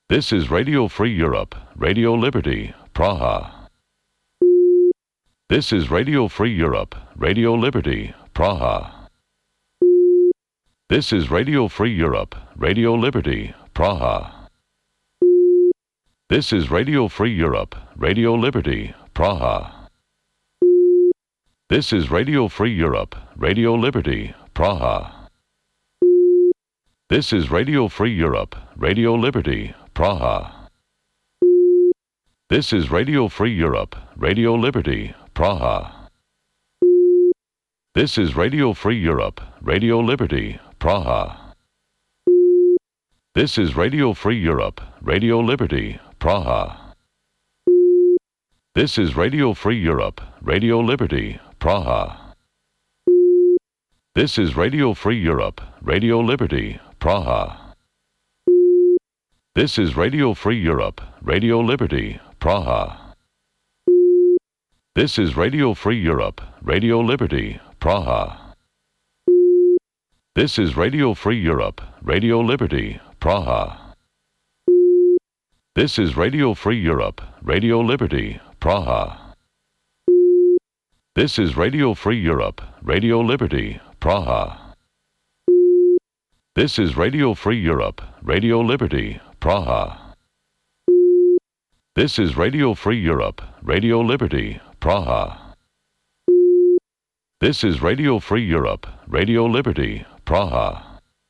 This is Radio Free Europe, Radio Liberty, Praha. This is Radio Free Europe, Radio Liberty, Praha. This is Radio Free Europe, Radio Liberty, Praha. This is Radio Free Europe, Radio Liberty, Praha. This is Radio Free Europe, Radio Liberty, Praha. This is Radio Free Europe, Radio Liberty, Praha. This is Radio Free Europe, Radio Liberty, Praha. This is Radio Free Europe, Radio Liberty, Praha. This is Radio Free Europe, Radio Liberty, Praha. This is Radio Free Europe, Radio Liberty, Praha. This is Radio Free Europe, Radio Liberty, Praha. This is Radio Free Europe, Radio Liberty, Praha. This is Radio Free Europe, Radio Liberty, Praha. This is Radio Free Europe, Radio Liberty, Praha. This is Radio Free Europe, Radio Liberty, Praha. This is Radio Free Europe, Radio Liberty, Praha. This is Radio Free Europe, Radio Liberty, Praha. This is Radio Free Europe, Radio Liberty, Praha. This is Radio Free Europe, Radio Liberty, Praha.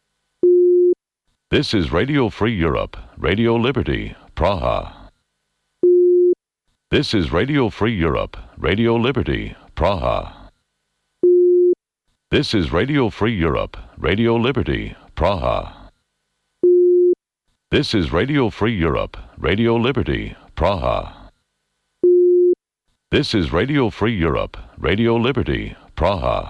This is Radio Free Europe, Radio Liberty, Praha. This is Radio Free Europe, Radio Liberty, Praha. This is Radio Free Europe, Radio Liberty, Praha. This is Radio Free Europe, Radio Liberty, Praha. This is Radio Free Europe, Radio Liberty, Praha.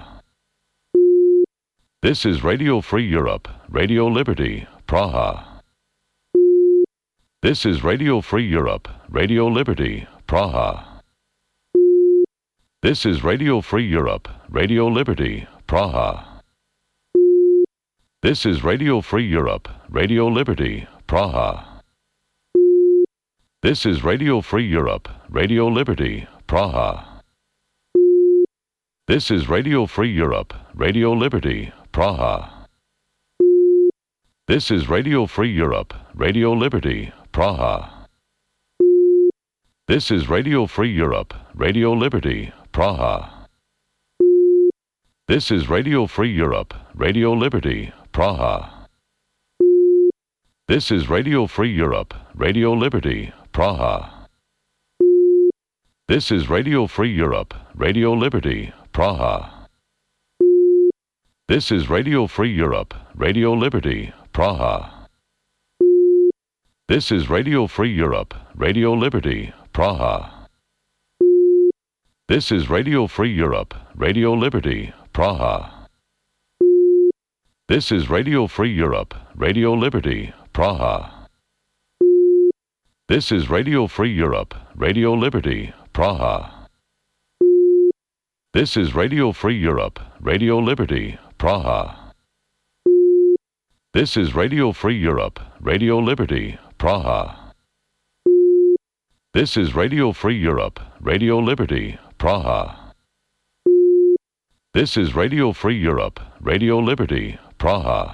This is Radio Free Europe, Radio Liberty, Praha. This is Radio Free Europe, Radio Liberty, Praha. This is Radio Free Europe, Radio Liberty, Praha. This is Radio Free Europe, Radio Liberty, Praha. This is Radio Free Europe, Radio Liberty, Praha. This is Radio Free Europe, Radio Liberty, Praha. This is Radio Free Europe, Radio Liberty, Praha. This is Radio Free Europe, Radio Liberty, Praha. This is Radio Free Europe, Radio Liberty, Praha. This is Radio Free Europe, Radio Liberty, Praha. This is Radio Free Europe, Radio Liberty, Praha. This is Radio Free Europe, Radio Liberty, Praha. This is Radio Free Europe, Radio Liberty, Praha. This is Radio Free Europe, Radio Liberty, Praha. This is Radio Free Europe, Radio Liberty, Praha. This is Radio Free Europe, Radio Liberty, Praha. This is Radio Free Europe, Radio Liberty, Praha. This is Radio Free Europe, Radio Liberty, Praha. This is Radio Free Europe, Radio Liberty, Praha. This is Radio Free Europe, Radio Liberty, Praha.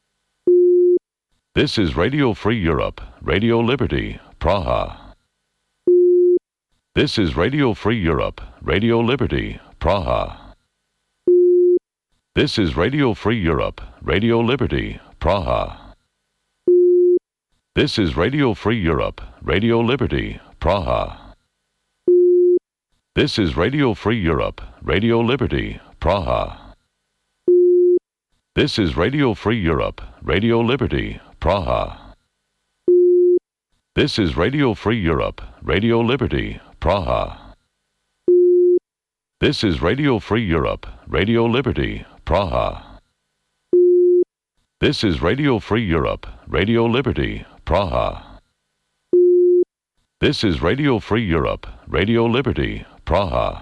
This is Radio Free Europe, Radio Liberty, Praha. This is Radio Free Europe, Radio Liberty, Praha. This is Radio Free Europe, Radio Liberty, Praha. This is Radio Free Europe, Radio Liberty, Praha. This is Radio Free Europe, Radio Liberty, Praha. This is Radio Free Europe, Radio Liberty, Praha. This is Radio Free Europe, Radio Liberty, Praha. This is Radio Free Europe, Radio Liberty, Praha. This is Radio Free Europe, Radio Liberty, Praha. This is Radio Free Europe, Radio Liberty, Praha.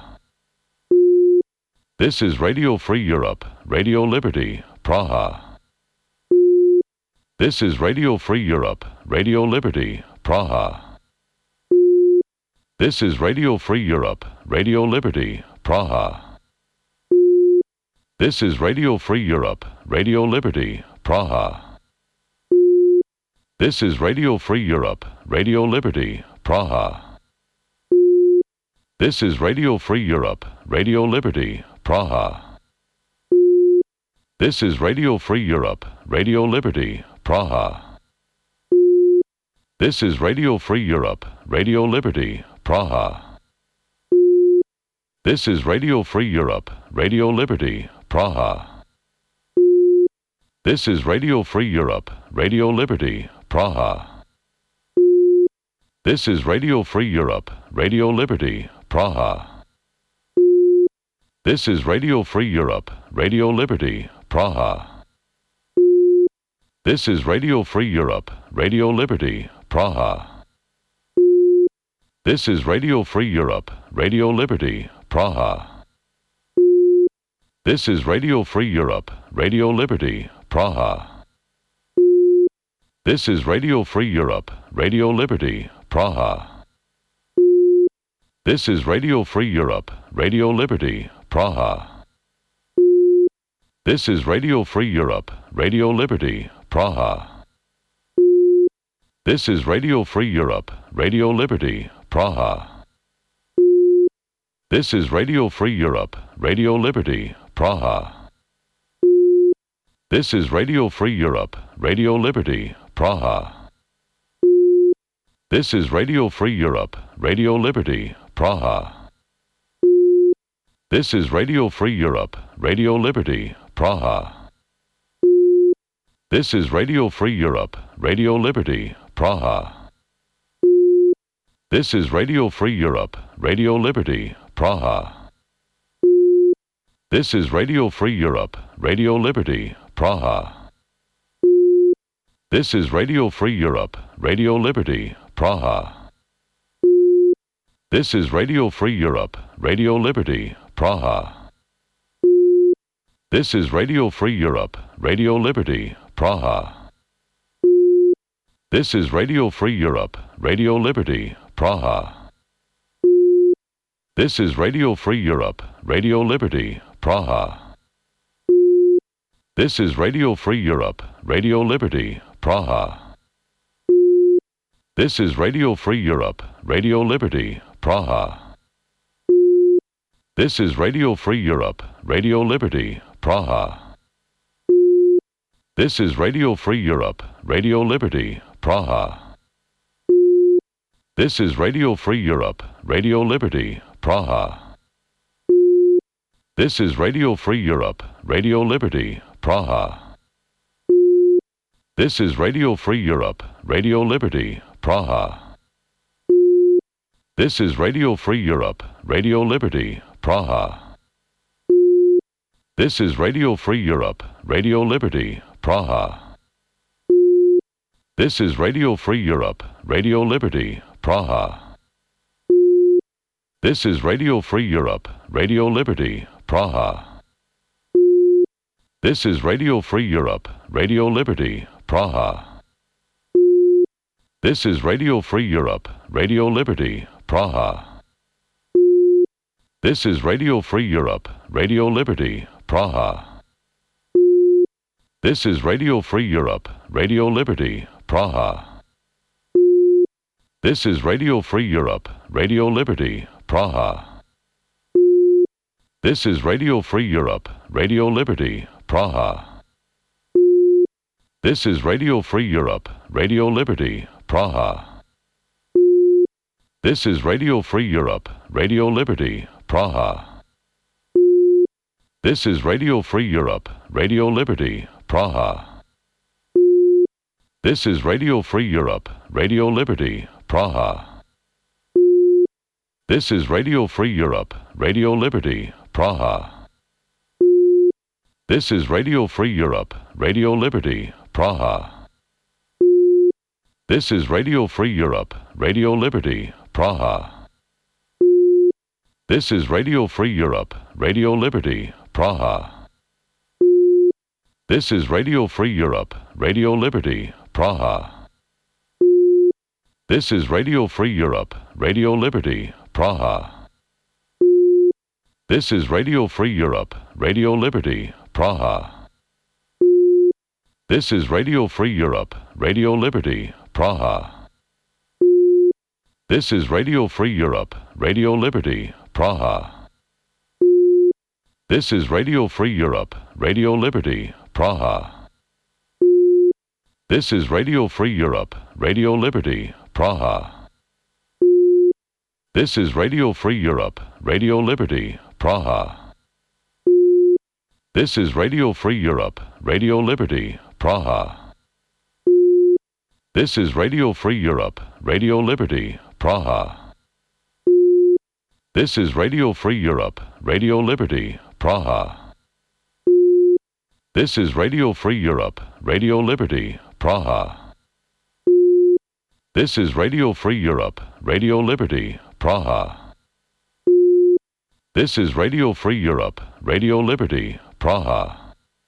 This is Radio Free Europe, Radio Liberty, Praha. This is Radio Free Europe, Radio Liberty, Praha. This is Radio Free Europe, Radio Liberty, Praha. This is Radio Free Europe, Radio Liberty, Praha. This is Radio Free Europe, Radio Liberty, Praha. This is Radio Free Europe, Radio Liberty, Praha. This is Radio Free Europe, Radio Liberty, Praha. This is Radio Free Europe, Radio Liberty, Praha. This is Radio Free Europe, Radio Liberty, Praha. This is Radio Free Europe, Radio Liberty, Praha. This is Radio Free Europe, Radio Liberty, Praha. This is Radio Free Europe, Radio Liberty, Praha. This is Radio Free Europe, Radio Liberty, Praha. This is Radio Free Europe, Radio Liberty, Praha. This is Radio Free Europe, Radio Liberty, Praha. This is Radio Free Europe, Radio Liberty, Praha. This is Radio Free Europe, Radio Liberty, Praha. This is Radio Free Europe, Radio Liberty, Praha. This is Radio Free Europe, Radio Liberty, Praha. This is Radio Free Europe, Radio Liberty, Praha. This is Radio Free Europe, Radio Liberty, Praha. This is Radio Free Europe, Radio Liberty, Praha. This is Radio Free Europe, Radio Liberty, Praha. This is Radio Free Europe, Radio Liberty, Praha. This is Radio Free Europe, Radio Liberty, Praha. This is Radio Free Europe, Radio Liberty, Praha. This is Radio Free Europe, Radio Liberty, Praha. This is Radio Free Europe, Radio Liberty, Praha. This is Radio Free Europe, Radio Liberty, Praha. This is Radio Free Europe, Radio Liberty, Praha. This is Radio Free Europe, Radio Liberty, Praha. This is Radio Free Europe, Radio Liberty, Praha. This is Radio Free Europe, Radio Liberty, Praha. This is Radio Free Europe, Radio Liberty, Praha. This is Radio Free Europe, Radio Liberty, Praha. This is Radio Free Europe, Radio Liberty, Praha. This is Radio Free Europe, Radio Liberty, Praha. This is Radio Free Europe, Radio Liberty, Praha. This is Radio Free Europe, Radio Liberty, Praha. This is Radio Free Europe, Radio Liberty, Praha. This is Radio Free Europe, Radio Liberty, Praha. This is Radio Free Europe, Radio Liberty, Praha. This is Radio Free Europe, Radio Liberty, Praha. This is Radio Free Europe, Radio Liberty, Praha. This is Radio Free Europe, Radio Liberty, Praha. This is Radio Free Europe, Radio Liberty, Praha. This is Radio Free Europe, Radio Liberty, Praha. This is Radio Free Europe, Radio Liberty, Praha. This is Radio Free Europe, Radio Liberty, Praha. This is Radio Free Europe, Radio Liberty, Praha. This is Radio Free Europe, Radio Liberty, Praha. This is Radio Free Europe, Radio Liberty, Praha. This is Radio Free Europe, Radio Liberty, Praha. This is Radio Free Europe, Radio Liberty, Praha. This is Radio Free Europe, Radio Liberty, Praha. This is Radio Free Europe, Radio Liberty, Praha. This is Radio Free Europe, Radio Liberty, Praha. This is Radio Free Europe, Radio Liberty, Praha. This is Radio Free Europe, Radio Liberty, Praha. This is Radio Free Europe, Radio Liberty, Praha. This is Radio Free Europe, Radio Liberty, Praha. This is Radio Free Europe, Radio Liberty, Praha. This is Radio Free Europe, Radio Liberty, Praha. This is Radio Free Europe, Radio Liberty, Praha. This is Radio Free Europe, Radio Liberty, Praha. This is Radio Free Europe, Radio Liberty, Praha. This is Radio Free Europe, Radio Liberty, Praha. This is Radio Free Europe, Radio Liberty, Praha. This is Radio Free Europe, Radio Liberty, Praha. This is Radio Free Europe, Radio Liberty, Praha.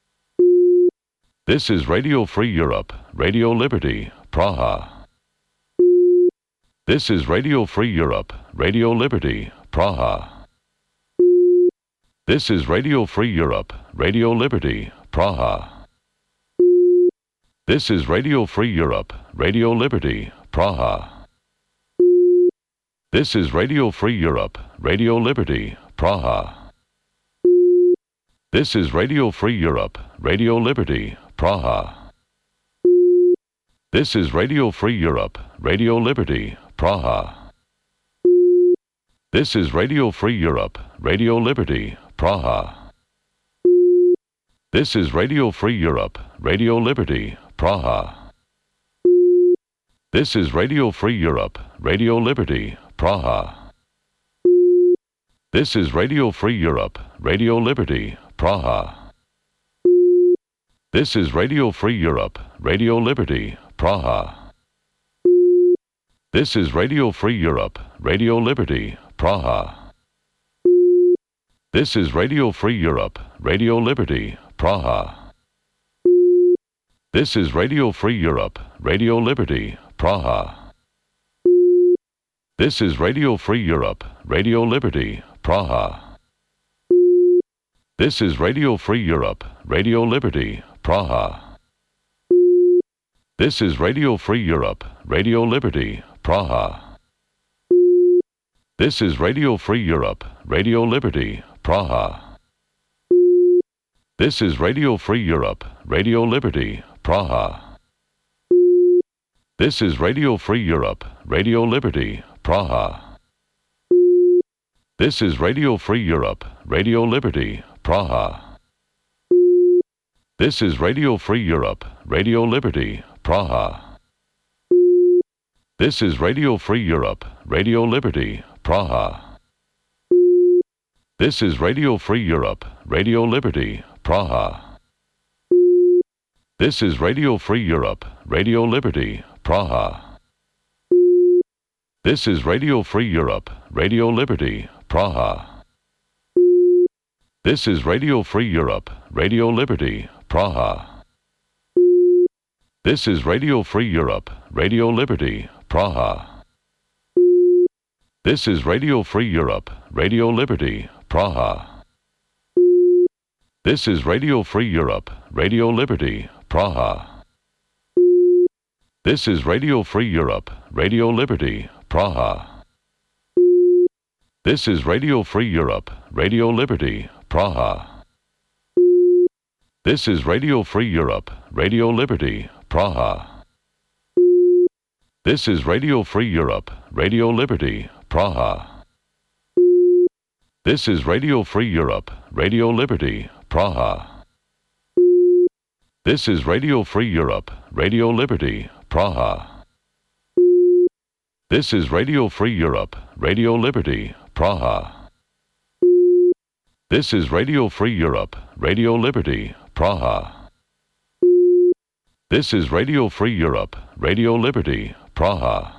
This is Radio Free Europe, Radio Liberty, Praha. This is Radio Free Europe, Radio Liberty, Praha. This is Radio Free Europe, Radio Liberty, Praha. This is Radio Free Europe, Radio Liberty, Praha. This is Radio Free Europe, Radio Liberty, Praha. This is Radio Free Europe, Radio Liberty, Praha. This is Radio Free Europe, Radio Liberty, Praha. This is Radio Free Europe, Radio Liberty, Praha. This is Radio Free Europe, Radio Liberty, Praha. This is Radio Free Europe, Radio Liberty, Praha. This is Radio Free Europe, Radio Liberty, Praha. This is Radio Free Europe, Radio Liberty, Praha. This is Radio Free Europe, Radio Liberty, Praha. This is Radio Free Europe, Radio Liberty, Praha. This is Radio Free Europe, Radio Liberty, Praha. This is Radio Free Europe, Radio Liberty, Praha. This is Radio Free Europe, Radio Liberty, Praha. This is Radio Free Europe, Radio Liberty, Praha. This is Radio Free Europe, Radio Liberty, Praha. This is Radio Free Europe, Radio Liberty, Praha. This is Radio Free Europe, Radio Liberty, Praha. This is Radio Free Europe, Radio Liberty, Praha. This is Radio Free Europe, Radio Liberty, Praha. This is Radio Free Europe, Radio Liberty, Praha. This is Radio Free Europe, Radio Liberty, Praha. This is Radio Free Europe, Radio Liberty, Praha. This is Radio Free Europe, Radio Liberty, Praha. This is Radio Free Europe, Radio Liberty, Praha. This is Radio Free Europe, Radio Liberty, Praha. This is Radio Free Europe, Radio Liberty, Praha. This is Radio Free Europe, Radio Liberty, Praha. This is Radio Free Europe, Radio Liberty, Praha. This is Radio Free Europe, Radio Liberty, Praha. This is Radio Free Europe, Radio Liberty, Praha. This is Radio Free Europe, Radio Liberty, Praha. This is Radio Free Europe, Radio Liberty, Praha. This is Radio Free Europe, Radio Liberty, Praha. This is Radio Free Europe, Radio Liberty, Praha. This is Radio Free Europe, Radio Liberty, Praha. This is Radio Free Europe, Radio Liberty, Praha.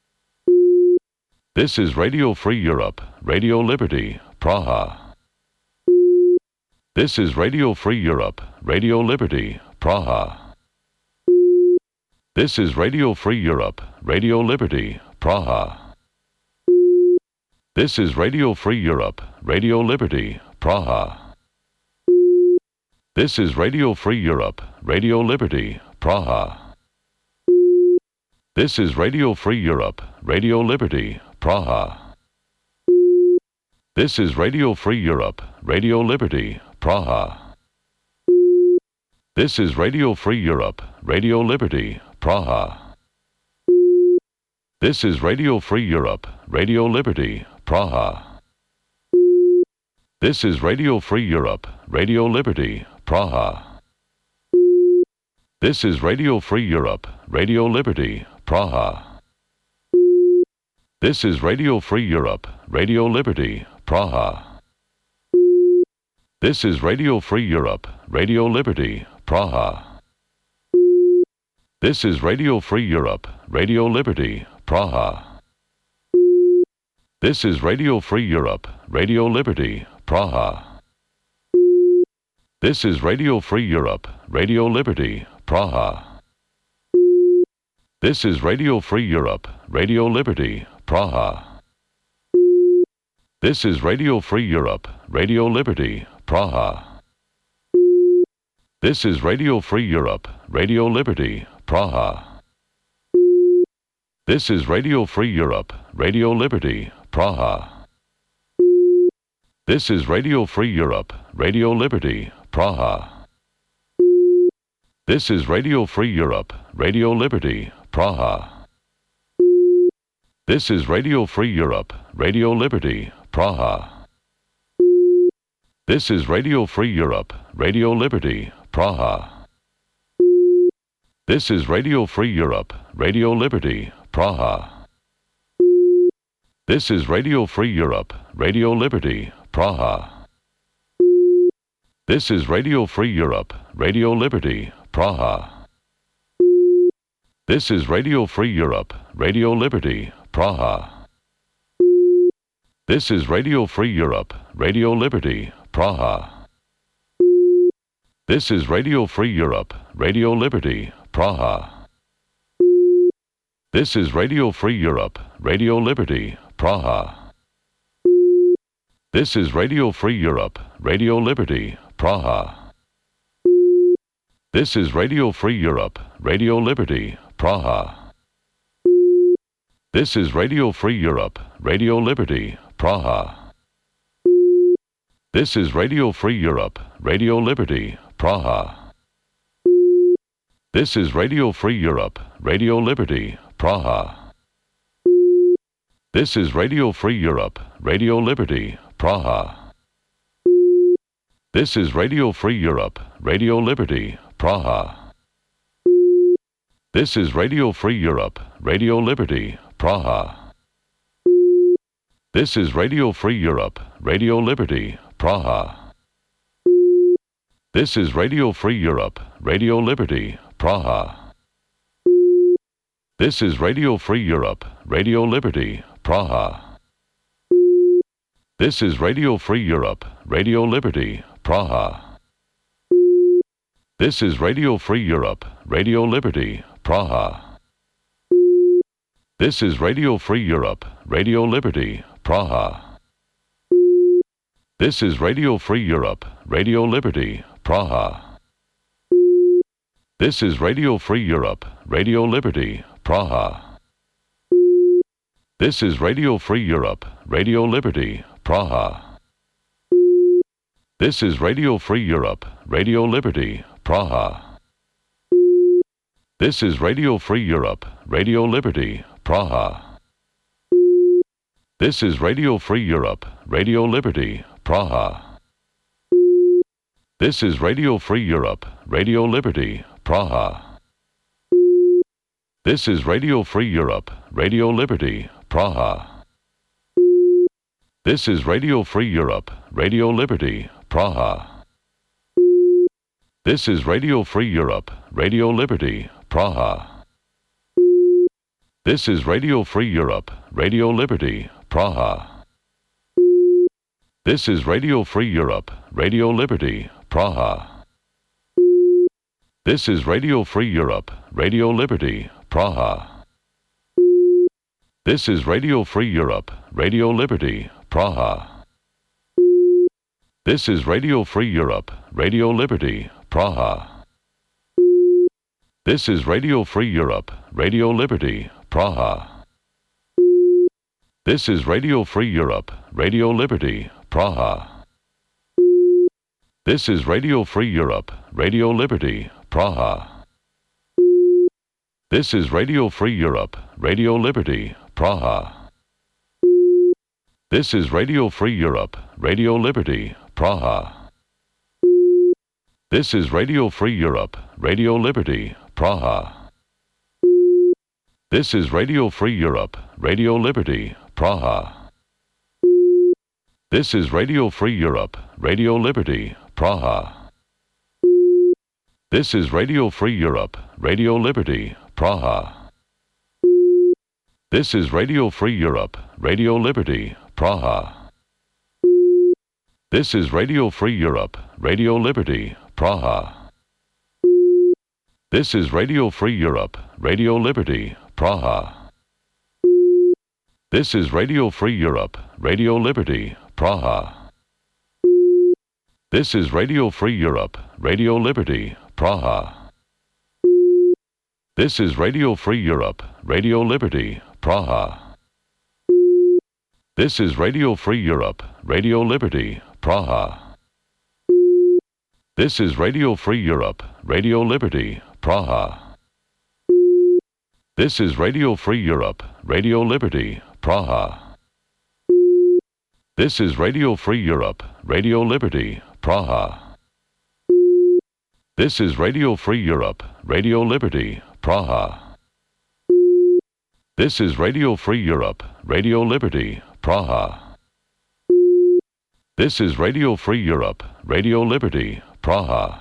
This is Radio Free Europe, Radio Liberty, Praha. This is Radio Free Europe, Radio Liberty, Praha. This is Radio Free Europe, Radio Liberty, Praha. This is Radio Free Europe, Radio Liberty, Praha. This is Radio Free Europe, Radio Liberty, Praha. This is Radio Free Europe, Radio Liberty, Praha. This is Radio Free Europe, Radio Liberty, Praha. This is Radio Free Europe, Radio Liberty, Praha. This is Radio Free Europe, Radio Liberty, Praha. This is Radio Free Europe, Radio Liberty, Praha. This is Radio Free Europe, Radio Liberty, Praha. This is Radio Free Europe, Radio Liberty, Praha. This is Radio Free Europe, Radio Liberty, Praha. This is Radio Free Europe, Radio Liberty, Praha. This is Radio Free Europe, Radio Liberty, Praha. This is Radio Free Europe, Radio Liberty, Praha. This is Radio Free Europe, Radio Liberty, Praha. This is Radio Free Europe, Radio Liberty, Praha. This is Radio Free Europe, Radio Liberty, Praha. This is Radio Free Europe, Radio Liberty, Praha. This is Radio Free Europe, Radio Liberty, Praha. This is Radio Free Europe, Radio Liberty, Praha. This is Radio Free Europe, Radio Liberty, Praha. This is Radio Free Europe, Radio Liberty, Praha. This is Radio Free Europe, Radio Liberty, Praha. This is Radio Free Europe, Radio Liberty, Praha. This is Radio Free Europe, Radio Liberty, Praha. This is Radio Free Europe, Radio Liberty, Praha. This is Radio Free Europe, Radio Liberty, Praha. This is Radio Free Europe, Radio Liberty, Praha. This is Radio Free Europe, Radio Liberty, Praha. This is Radio Free Europe, Radio Liberty, Praha. This is Radio Free Europe, Radio Liberty, Praha. This is Radio Free Europe, Radio Liberty, Praha. This is Radio Free Europe, Radio Liberty, Praha. This is Radio Free Europe, Radio Liberty, Praha. This is Radio Free Europe, Radio Liberty, Praha. This is Radio Free Europe, Radio Liberty, Praha. This is Radio Free Europe, Radio Liberty, Praha. This is Radio Free Europe, Radio Liberty, Praha. This is Radio Free Europe, Radio Liberty, Praha. This is Radio Free Europe, Radio Liberty, Praha. This is Radio Free Europe, Radio Liberty, Praha. This is Radio Free Europe, Radio Liberty, Praha. This is Radio Free Europe, Radio Liberty, Praha. This is Radio Free Europe, Radio Liberty, Praha. This is Radio Free Europe, Radio Liberty, Praha. This is Radio Free Europe, Radio Liberty, Praha. This is Radio Free Europe, Radio Liberty, Praha. This is Radio Free Europe, Radio Liberty, Praha. This is Radio Free Europe, Radio Liberty, Praha. This is Radio Free Europe, Radio Liberty, Praha. This is Radio Free Europe, Radio Liberty, Praha. This is Radio Free Europe, Radio Liberty, Praha. This is Radio Free Europe, Radio Liberty, Praha. This is Radio Free Europe, Radio Liberty, Praha. This is Radio Free Europe, Radio Liberty, Praha. This is Radio Free Europe, Radio Liberty, Praha. This is Radio Free Europe, Radio Liberty, Praha. This is Radio Free Europe, Radio Liberty, Praha. This is Radio Free Europe, Radio Liberty, Praha. This is Radio Free Europe, Radio Liberty, Praha. This is Radio Free Europe, Radio Liberty, Praha. This is Radio Free Europe, Radio Liberty, Praha. This is Radio Free Europe, Radio Liberty, Praha. This is Radio Free Europe, Radio Liberty, Praha. This is Radio Free Europe, Radio Liberty, Praha. This is Radio Free Europe, Radio Liberty, Praha. This is Radio Free Europe, Radio Liberty, Praha. This is Radio Free Europe, Radio Liberty, Praha. This is Radio Free Europe, Radio Liberty, Praha. This is Radio Free Europe, Radio Liberty, Praha. This is Radio Free Europe, Radio Liberty, Praha. This is Radio Free Europe, Radio Liberty, Praha. This is Radio Free Europe, Radio Liberty, Praha. This is Radio Free Europe, Radio Liberty, Praha. This is Radio Free Europe, Radio Liberty, Praha. This is Radio Free Europe, Radio Liberty, Praha. This is Radio Free Europe, Radio Liberty, Praha. This is Radio Free Europe, Radio Liberty, Praha. This is Radio Free Europe, Radio Liberty, Praha. This is Radio Free Europe, Radio Liberty, Praha.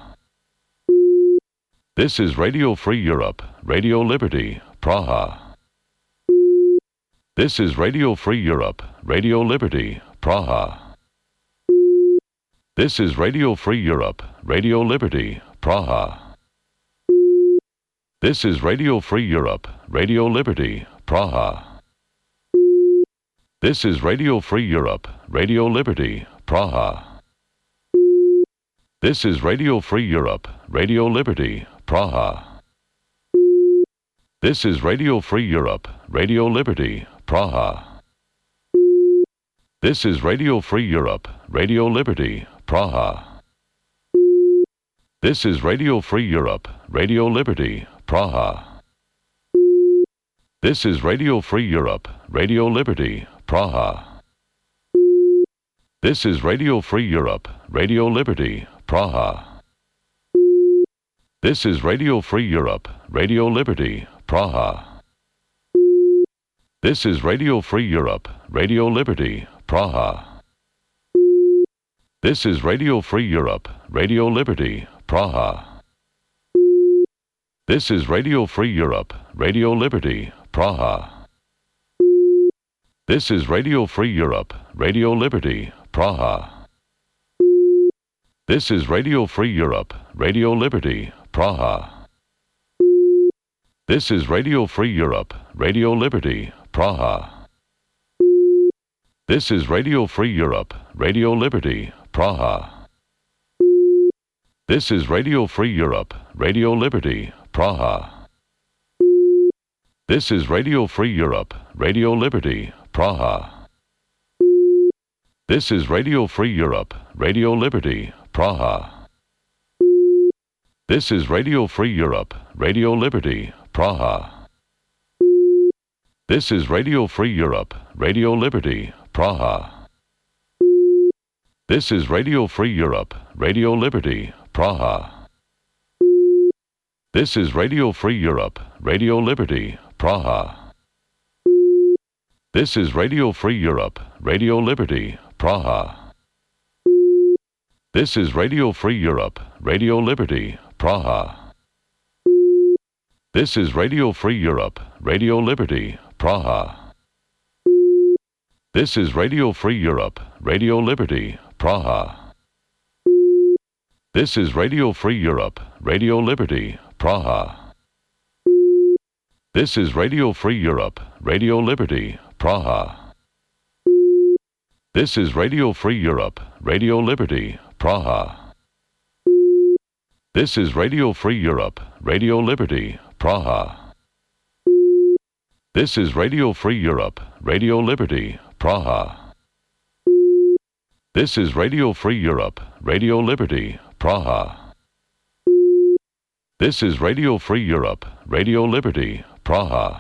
This is Radio Free Europe, Radio Liberty, Praha. This is Radio Free Europe, Radio Liberty, Praha. This is Radio Free Europe, Radio Liberty, Praha. This is Radio Free Europe, Radio Liberty, Praha. This is Radio Free Europe, Radio Liberty, Praha. This is Radio Free Europe, Radio Liberty, Praha. This is Radio Free Europe, Radio Liberty, Praha. This is Radio Free Europe, Radio Liberty, Praha. This is Radio Free Europe, Radio Liberty, Praha. This is Radio Free Europe, Radio Liberty, Praha. This is Radio Free Europe, Radio Liberty, Praha. This is Radio Free Europe, Radio Liberty, Praha. This is Radio Free Europe, Radio Liberty, Praha. This is Radio Free Europe, Radio Liberty, Praha. This is Radio Free Europe, Radio Liberty, Praha. This is Radio Free Europe, Radio Liberty, Praha. This is Radio Free Europe, Radio Liberty, Praha. This is Radio Free Europe, Radio Liberty, Praha. This is Radio Free Europe, Radio Liberty, Praha. This is Radio Free Europe, Radio Liberty, Praha. This is Radio Free Europe, Radio Liberty, Praha. This is Radio Free Europe, Radio Liberty, Praha. This is Radio Free Europe, Radio Liberty, Praha. This is Radio Free Europe, Radio Liberty, Praha. This is Radio Free Europe, Radio Liberty, Praha. This is Radio Free Europe, Radio Liberty, Praha. This is Radio Free Europe, Radio Liberty, Praha. This is Radio Free Europe, Radio Liberty, Praha. This is Radio Free Europe, Radio Liberty, Praha. This is Radio Free Europe, Radio Liberty, Praha. This is Radio Free Europe, Radio Liberty, Praha. This is Radio Free Europe, Radio Liberty, Praha. This is Radio Free Europe, Radio Liberty, Praha. This is Radio Free Europe, Radio Liberty, Praha. This is Radio Free Europe, Radio Liberty, Praha. This is Radio Free Europe, Radio Liberty, Praha. This is Radio Free Europe, Radio Liberty, Praha.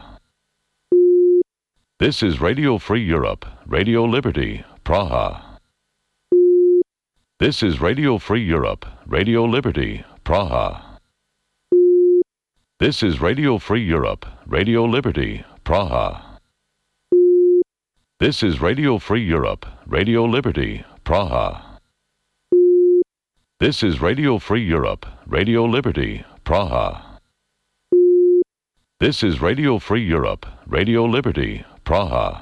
This is Radio Free Europe, Radio Liberty, Praha. This is Radio Free Europe, Radio Liberty, Praha. This is Radio Free Europe, Radio Liberty, Praha. This is Radio Free Europe, Radio Liberty, Praha. This is Radio Free Europe, Radio Liberty, Praha. This is Radio Free Europe, Radio Liberty, Praha.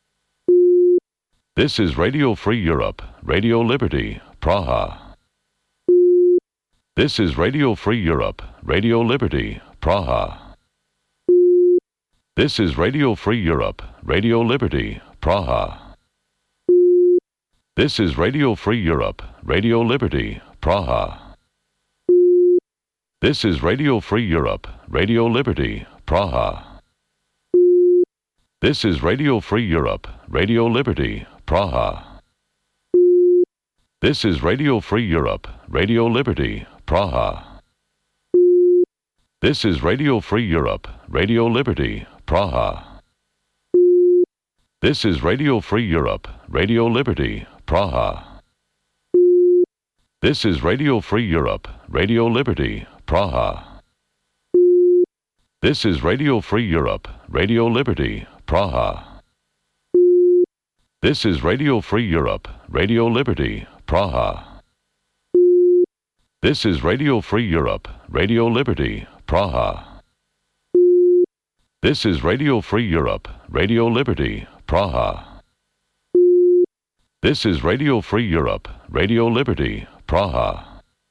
This is Radio Free Europe, Radio Liberty, Praha. This is Radio Free Europe, Radio Liberty, Praha. This is Radio Free Europe, Radio Liberty, Praha. This is Radio Free Europe, Radio Liberty, Praha. This is Radio Free Europe, Radio Liberty, Praha. This is Radio Free Europe, Radio Liberty, Praha. This is Radio Free Europe, Radio Liberty, Praha. This is Radio Free Europe, Radio Liberty, Praha. This is Radio Free Europe, Radio Liberty, Praha. This is Radio Free Europe, Radio Liberty, Praha. This is Radio Free Europe, Radio Liberty, Praha. This is Radio Free Europe, Radio Liberty, Praha. This is Radio Free Europe, Radio Liberty, Praha. This is Radio Free Europe, Radio Liberty, Praha. This is Radio Free Europe, Radio Liberty, Praha.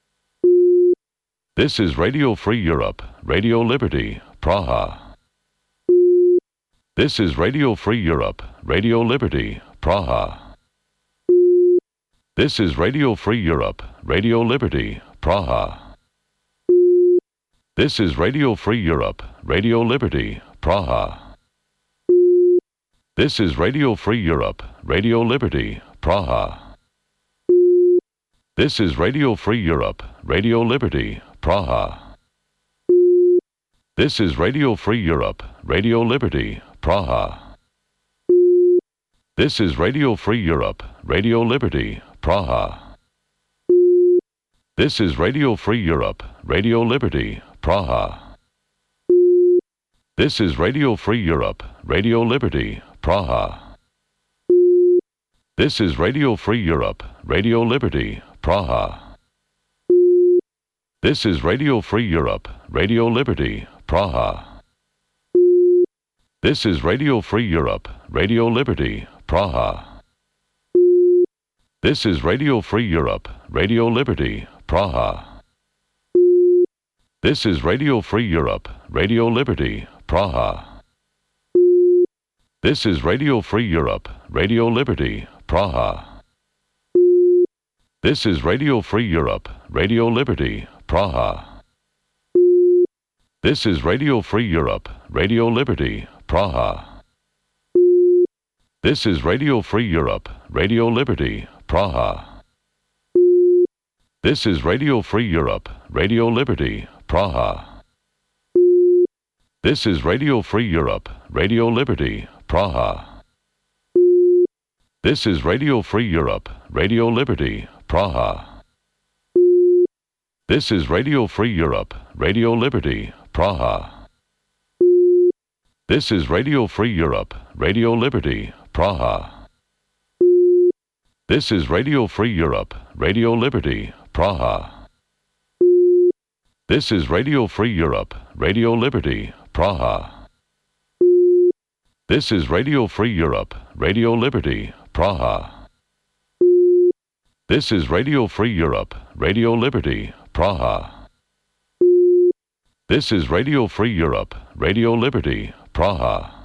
This is Radio Free Europe, Radio Liberty, Praha. This is Radio Free Europe, Radio Liberty, Praha. This is Radio Free Europe, Radio Liberty, Praha. This is Radio Free Europe, Radio Liberty, Praha. This is Radio Free Europe, Radio Liberty, Praha. This is Radio Free Europe, Radio Liberty, Praha. This is Radio Free Europe, Radio Liberty, Praha. This is Radio Free Europe, Radio Liberty, Praha. This is Radio Free Europe, Radio Liberty, Praha. This is Radio Free Europe, Radio Liberty, Praha. This is Radio Free Europe, Radio Liberty, Praha. This is Radio Free Europe, Radio Liberty, Praha. This is Radio Free Europe, Radio Liberty, Praha. This is Radio Free Europe, Radio Liberty, Praha. This is Radio Free Europe, Radio Liberty, Praha. This is Radio Free Europe, Radio Liberty, Praha. This is Radio Free Europe, Radio Liberty, Praha. This is Radio Free Europe, Radio Liberty, Praha. This is Radio Free Europe, Radio Liberty, Praha. This is Radio Free Europe, Radio Liberty, Praha. This is Radio Free Europe, Radio Liberty, Praha. This is Radio Free Europe, Radio Liberty, Praha. This is Radio Free Europe, Radio Liberty, Praha. This is Radio Free Europe, Radio Liberty, Praha. This is Radio Free Europe, Radio Liberty, Praha. This is Radio Free Europe, Radio Liberty, Praha. This is Radio Free Europe, Radio Liberty, Praha. This is Radio Free Europe, Radio Liberty, Praha. This is Radio Free Europe, Radio Liberty, Praha.